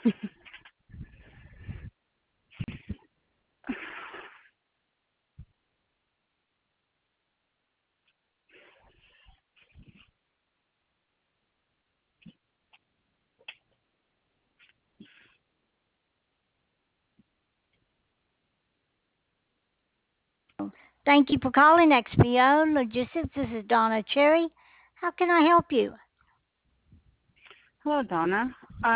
Thank you for calling XPO Logistics. This is Donna Cherry. How can I help you? Hello, Donna.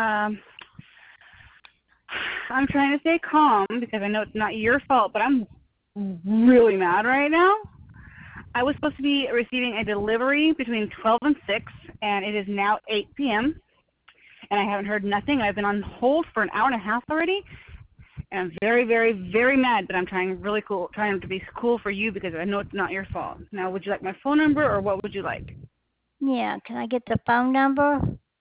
I'm trying to stay calm because I know it's not your fault, but I'm really mad right now. I was supposed to be receiving a delivery between 12 and 6, and it is now 8 p.m., and I haven't heard nothing. I've been on hold for an hour and a half already, and I'm very, very, very mad, but I'm trying to be cool for you because I know it's not your fault. Now, would you like my phone number, or what would you like? Yeah, can I get the phone number?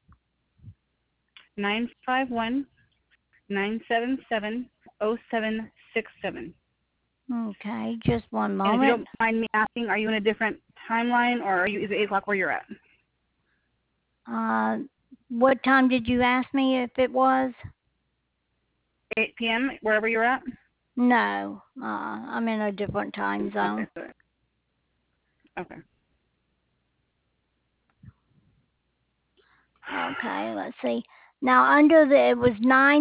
951-977-0767. Okay, just one And if you moment. don't mind me asking, are you in a different timeline, or is it 8 o'clock where you're at? What time did you ask me if it was? 8 p.m., wherever you're at? No, I'm in a different time zone. Okay. Okay, let's see. Now it was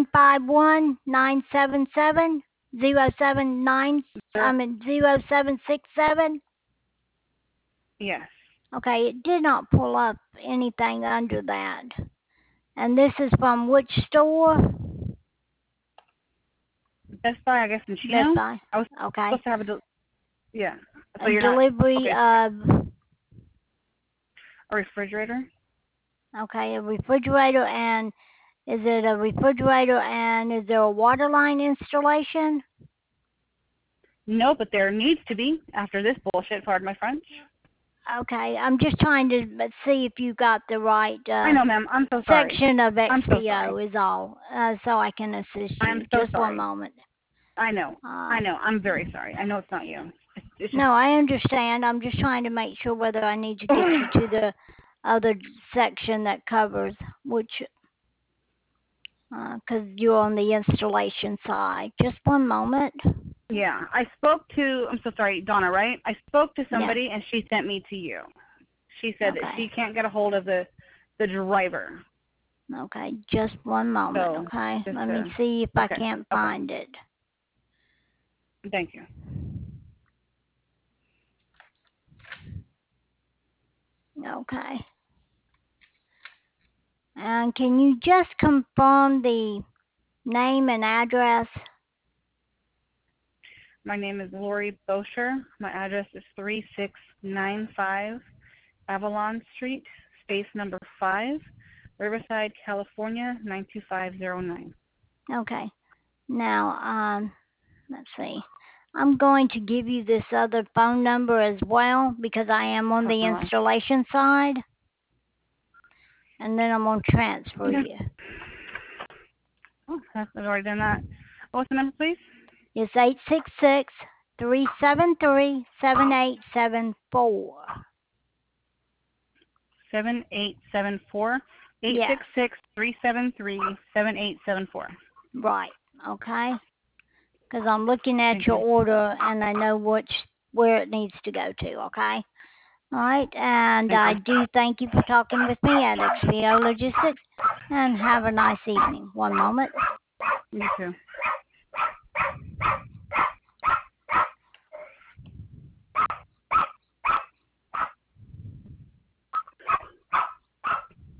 951-977-0767. Yes. Okay, it did not pull up anything under that. And this is from which store? Best Buy, I guess, in Chino. Best Buy. I was Okay. supposed to have yeah. So A you're delivery not, of... a refrigerator? Okay, a refrigerator, and is it a refrigerator and is there a water line installation? No, but there needs to be after this bullshit, pardon my French. Okay, I'm just trying to see if you got the right I know, ma'am. I'm so sorry. section of I'm so XPO sorry. is all, so I can assist you. I'm so Just sorry. one moment. I know. I'm very sorry. I know it's not you. It's just... No, I understand. I'm just trying to make sure whether I need to get you to the other section that covers which, because you're on the installation side. Just one moment. Yeah, I'm so sorry, Donna, right? I spoke to somebody, Yeah. and she sent me to you. She said that Okay. she can't get a hold of the driver. Okay, just one moment, So, okay? just Let me see if I okay. can't find it. Thank you. Okay. And can you just confirm the name and address? My name is Lori Bosher. My address is 3695 Avalon Street, space number 5, Riverside, California, 92509. Okay. Now, let's see. I'm going to give you this other phone number as well because I am on the installation side. And then I'm going to transfer you. Oh, I've already done that. What's the number, please? It's 866-373-7874. 7874. Yeah. 866-373-7874. Right. Okay. Because I'm looking at your order and I know where it needs to go to. Okay. All right. And I do thank you for talking with me at XPO Logistics. And have a nice evening. One moment. You too.